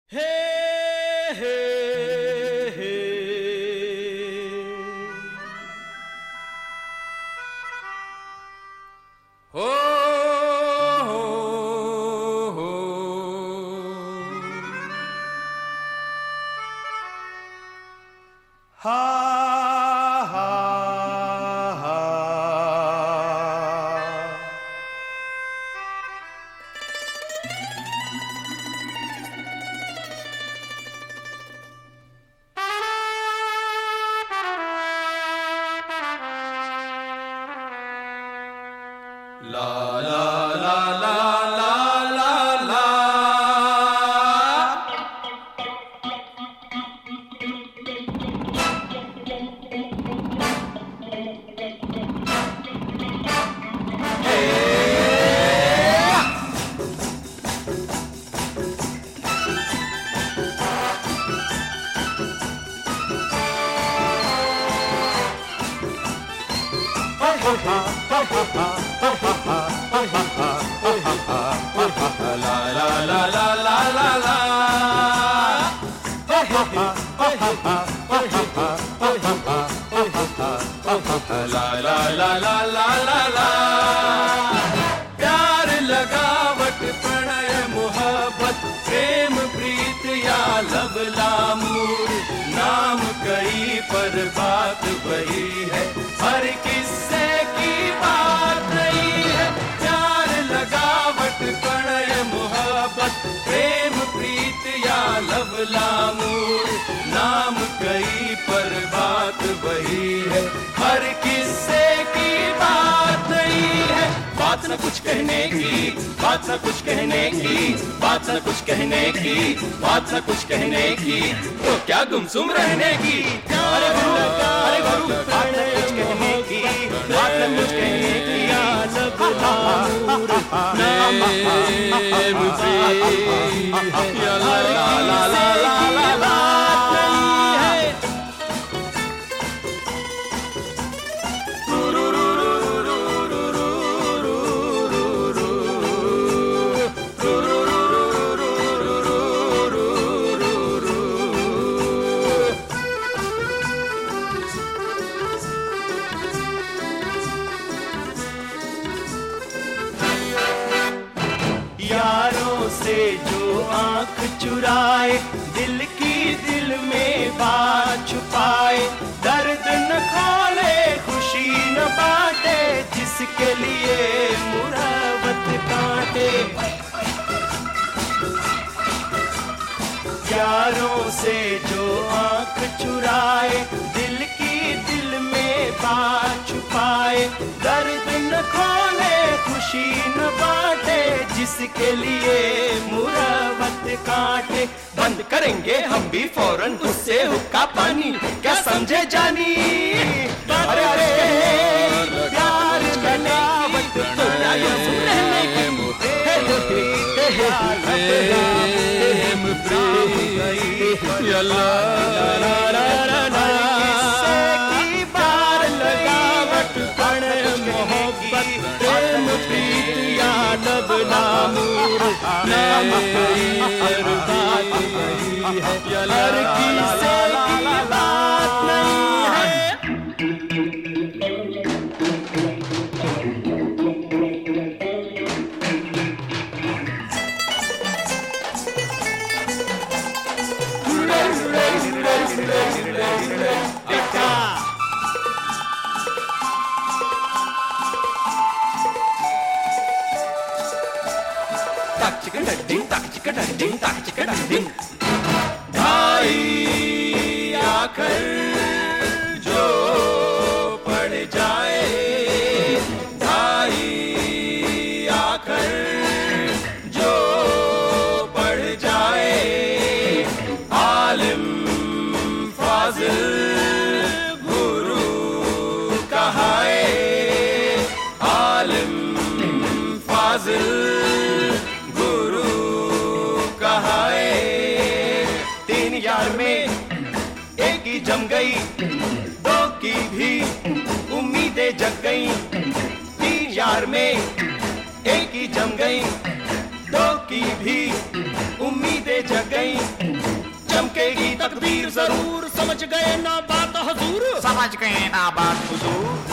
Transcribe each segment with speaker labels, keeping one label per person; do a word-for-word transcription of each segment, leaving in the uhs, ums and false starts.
Speaker 1: हे हे हे हो हो हो हा हा हा ला ला ला ला ला ला ला La la la la la la la La la la la la la la प्यार लगावट प्रणय मोहब्बत प्रेम प्रीत या लब लामूर नाम कई पर बात वही है हर किस्से की बात नहीं है प्यार लगावट प्रणय मोहब्बत प्रेम प्रीत या लब लामूर नाम कई पर बात वही है हर किस्से की बात नहीं है बात न कुछ कहने की बात न कुछ कहने की बात न कुछ कहने की बात न कुछ कहने की तो क्या गुमसुम रहने की अरे गुरु अरे गुरु बात न कुछ कहने की बात न कुछ कहने की ला ला ला ला ला ला यारों से जो आंख चुराए दिल की दिल में बात छुपाए दर्द न खोले खुशी न बांटे जिसके लिए मुरावत काटे यारों से जो आंख चुराए दिल की दिल में बात छुपाए दर्द न खोले खुशी न बांटे जिसके लिए मुरावत काटे बंद करेंगे हम भी फौरन उससे हुक्का पानी क्या समझे जानी अरे अरे प्यार लगावट तो रहने की प्यार लगावट प्रणय मोहब्बत प्रेम प्रीत या लब लामूर नाम हर बात वही है हर किस्से की बात नहीं है Tak chicka ding, tak chicka ding, tak chicka ding. भाई आकर जो पड़ जाए भाई आकर जो पड़ जाए आलिम फाजिल गुरु कहाए आलिम फाजिल यार में एक ही जम गई दो की भी उम्मीदें जग गई तीन यार में एक ही जम गई दो की भी उम्मीदें जग गई
Speaker 2: तकदीर जरूर समझ गए ना बात हुजूर,
Speaker 3: समझ गए ना बात हुजूर।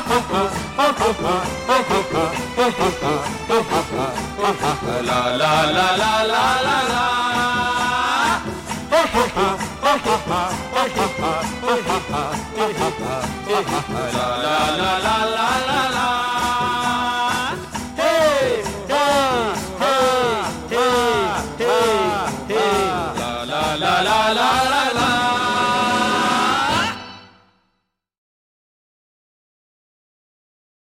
Speaker 1: ला ला ला ला ला ला ला ला ला ला ला ला ला हे हा हा हे हे ला ला ला ला ला